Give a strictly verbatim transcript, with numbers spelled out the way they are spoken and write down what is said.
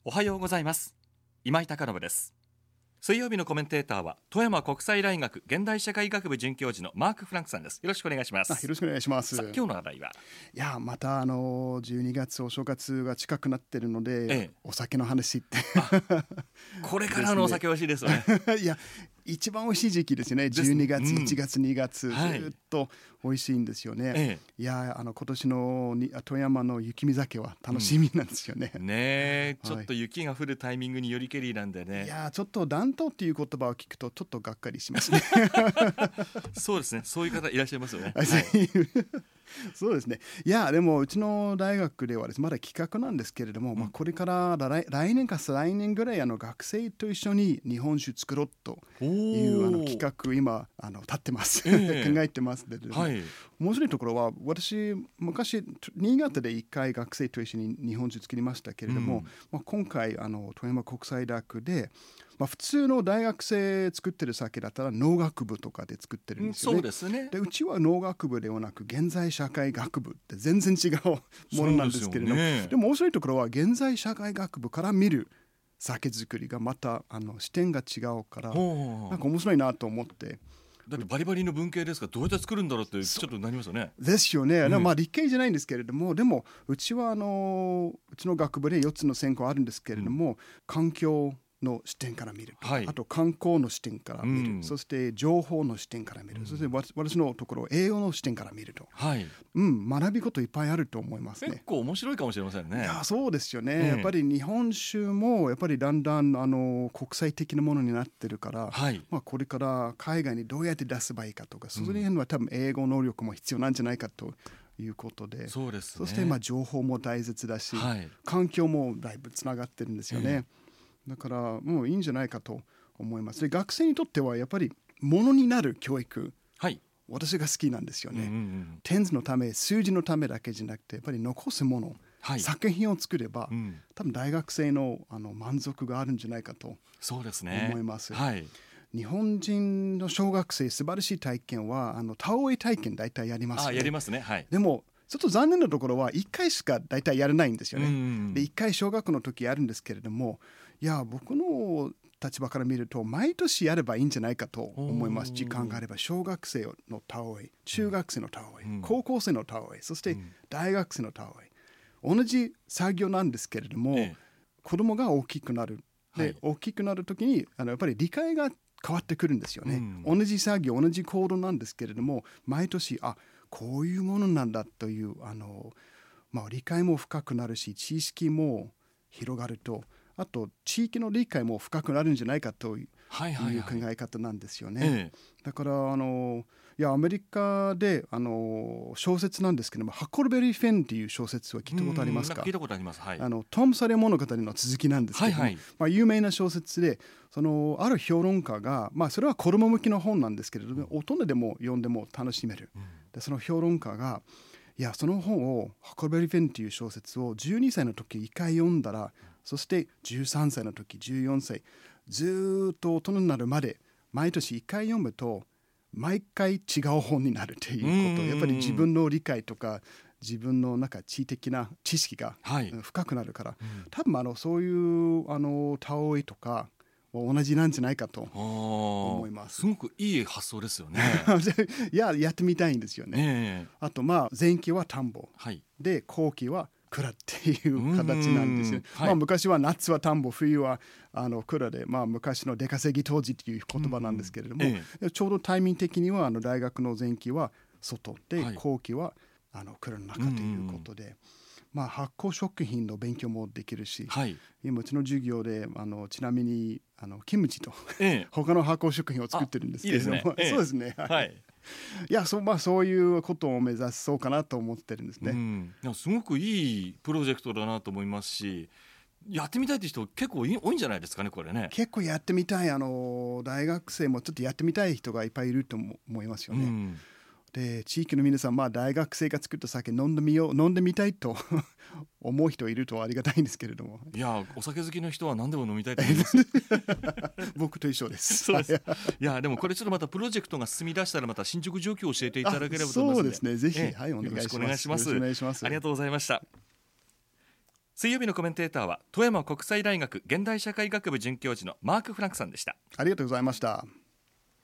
おはようございます。今井貴信です。水曜日のコメンテーターは富山国際大学現代社会学部准教授のマーク・フランクさんです。よろしくお願いします。 あ、よろしくお願いします。 さあ、今日の話題は、 いやまたあのじゅうにがつお正月が近くなってるので、ええ、お酒の話ってこれからのお酒美味しいですよねいや一番美味しい時期ですよね。じゅうにがつ、うん、いちがつにがつ、 はい、 ずっと美味しいんですよね、ええ、いやあの今年のに富山の雪見酒は楽しみなんですよね、 うん、ねちょっと雪が降るタイミングによりけりなんでね、 いやちょっと暖冬っていう言葉を聞くとちょっとがっかりしますねそうですね、そういう方いらっしゃいますよね、 はい、そうですね。いやでもうちの大学ではです、ね、まだ企画なんですけれども、うん、まあ、これから来, 来年か再来年ぐらいあの学生と一緒に日本酒作ろうというあの企画今あの立ってます、えー、考えてますけれども、はい、面白いところは私昔新潟で一回学生と一緒に日本酒作りましたけれども、うん、まあ、今回あの富山国際大学で、まあ、普通の大学生作ってる酒だったら農学部とかで作ってるんですよね、 うん、そうですね。 でうちは農学部ではなく現在社会学部って全然違うものなんですけれども、 で, でも面白いところは現在社会学部から見る酒造りがまたあの視点が違うから、なんか面白いなと思って。 だってバリバリの文系ですからどうやって作るんだろうってちょっとなりますよね。 ですよね、うん、まあ理系じゃないんですけれども、でもうちはあのうちの学部でよっつの専攻あるんですけれども、うん、環境の視点から見ると、はい、あと観光の視点から見る、うん、そして情報の視点から見る、うん、そして私のところ栄養の視点から見ると、はい、うん、学びこといっぱいあると思いますね。 結構面白いかもしれませんね。 いやそうですよね、うん、やっぱり日本酒もやっぱりだんだんあの国際的なものになってるから、はい、まあ、これから海外にどうやって出せばいいかとか、その辺は多分英語能力も必要なんじゃないかということで、 そうですね、 そしてまあ情報も大切だし、はい、環境もだいぶつながってるんですよね、うんだからもういいんじゃないかと思います。で学生にとってはやっぱりものになる教育、はい、私が好きなんですよね、うんうんうん、点数のため数字のためだけじゃなくてやっぱり残すもの、はい、作品を作れば、うん、多分大学生 の, あの満足があるんじゃないかと思います。はい、日本人の小学生素晴らしい体験はあの田植え体験大体やりますよね。 あやりますね、はい、 でもちょっと残念なところはいっかいしか大体やれないんですよね、うんうん、でいっかい小学の時やるんですけれども、いや僕の立場から見ると毎年やればいいんじゃないかと思います。時間があれば小学生の田植え、中学生の田植え、うん、高校生の田植え、そして大学生の田植え、うん、同じ作業なんですけれども、ええ、子供が大きくなるで、はい、大きくなる時にあのやっぱり理解が変わってくるんですよね、うん、同じ作業同じ行動なんですけれども毎年あこういうものなんだというあの、まあ、理解も深くなるし知識も広がると、あと地域の理解も深くなるんじゃないかという、はいはいはい、いう考え方なんですよね、ええ、だからあのいやアメリカであの小説なんですけどもハッコルベリー・フェンっていう小説は聞いたことありますか？ 聞いたことあります、はい、 あのトム・サレー物語の続きなんですけども、はいはい、まあ、有名な小説でそのある評論家が、まあ、それは子供向きの本なんですけれども、うん、大人でも読んでも楽しめる、うん、でその評論家がいやその本をハッコルベリー・フェンっていう小説をじゅうにさいの時いっかい読んだら、そしてじゅうさんさいの時じゅうよんさいずっと大人になるまで毎年いっかい読むと毎回違う本になるということ、やっぱり自分の理解とか自分のなんか知的な知識が深くなるから、はい、多分あのそういうあの田植えとか同じなんじゃないかと思います。 すごくいい発想ですよねいややってみたいんですよね、えー、あとまあ前期は田んぼ、はい、で後期は蔵っていう形なんですよ、はい、まあ、昔は夏は田んぼ冬はあの蔵で、まあ、昔の出稼ぎ当時っていう言葉なんですけれども、ええ、ちょうどタイミング的にはあの大学の前期は外で、はい、後期はあの蔵の中ということで、まあ、発酵食品の勉強もできるし、はい、今うちの授業であのちなみにあのキムチと、ええ、他の発酵食品を作ってるんですけれども、いいですね、ええ、そうですね、はいはい、いや そ, まあ、そういうことを目指そうかなと思ってるんですね、うん、 いやすごくいいプロジェクトだなと思いますし、やってみたいって人結構多いんじゃないですかねこれね。 結構やってみたい、あの大学生もちょっとやってみたい人がいっぱいいると思いますよね、うん、で地域の皆さん、まあ、大学生が作った酒飲んでみよう飲んでみたいと思う人いるとありがたいんですけれども、 いやお酒好きの人は何でも飲みたいと思います僕と一緒ですそうですいやでもこれちょっとまたプロジェクトが進み出したらまた進捗状況を教えていただければと思いますので、 そうですね、ぜひ、 えはい、お願いします。 よろしくお願いします。ありがとうございました。 水曜日のコメンテーターは富山国際大学現代社会学部准教授のマーク・フランクさんでした。 ありがとうございました。